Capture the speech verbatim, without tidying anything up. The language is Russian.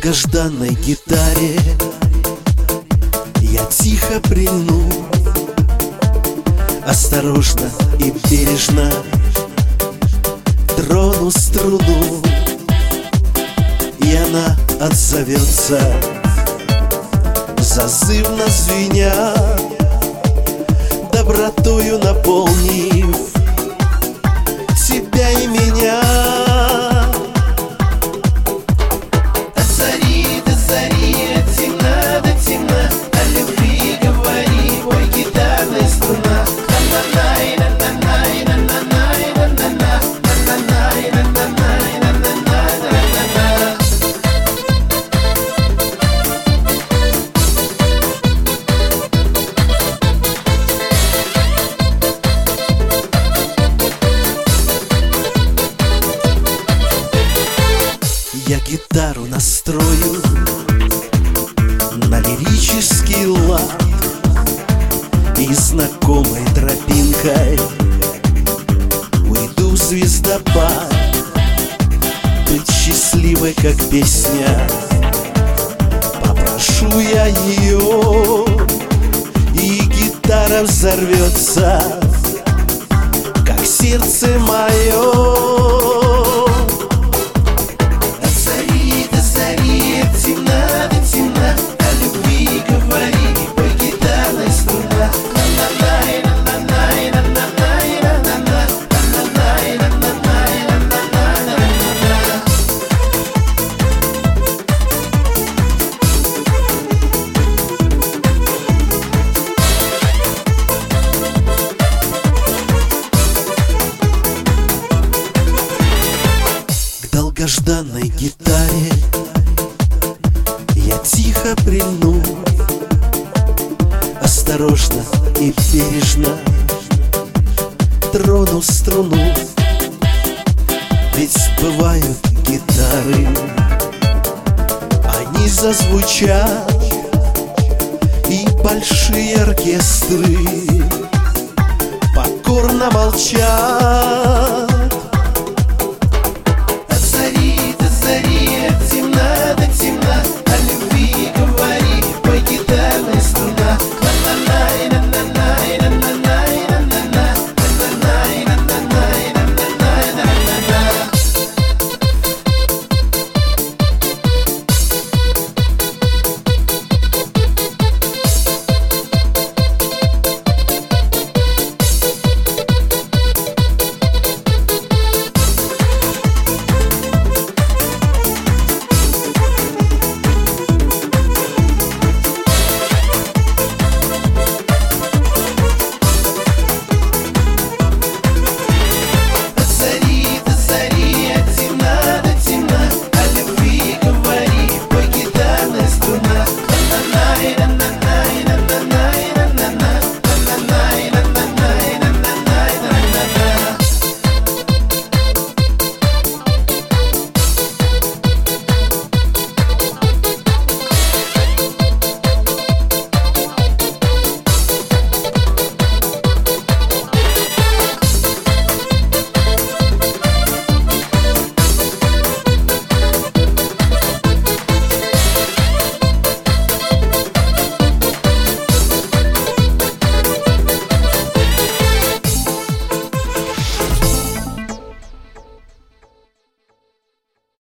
долгожданной гитаре я тихо прильну, осторожно и бережно трону струну, и она отзовется, зазывно звеня, добротою наполнив тебя и меня. От зари до зари, от темна до темна, о любви говори, ой, гитарная струна. На-на-най, на-на-най, на-на-най, на-на-на, на-на-най, на-на-най, на-на-на, на-на-на. Я гитару настрою на лирический лад, и знакомой тропинкой уйду в звездопад. Быть счастливой, как песня, попрошу я ее, и гитара взорвется, как сердце мое. Долгожданной гитаре я тихо прильну, осторожно и бережно трону струну. Ведь бывают гитары, они зазвучат, и большие оркестры покорно молчат.